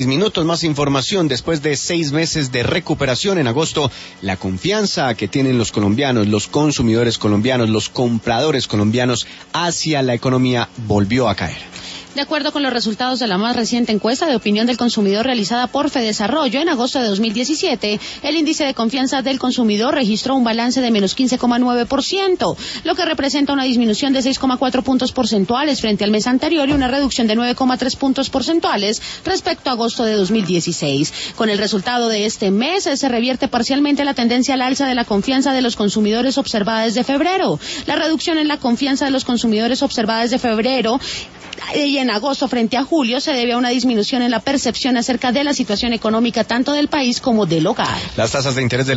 Minutos, más información. Después de 6 meses de recuperación en agosto, la confianza que tienen los colombianos, los consumidores colombianos, los compradores colombianos hacia la economía volvió a caer. De acuerdo con los resultados de la más reciente encuesta de opinión del consumidor realizada por Fedesarrollo, en agosto de 2017, el índice de confianza del consumidor registró un balance de menos 15,9%, lo que representa una disminución de 6,4 puntos porcentuales frente al mes anterior y una reducción de 9,3 puntos porcentuales respecto a agosto de 2016. Con el resultado de este mes, se revierte parcialmente la tendencia al alza de la confianza de los consumidores observada desde febrero. La reducción en la confianza de los consumidores observada desde febrero y en agosto frente a julio se debe a una disminución en la percepción acerca de la situación económica tanto del país como del hogar. Las tasas de interés del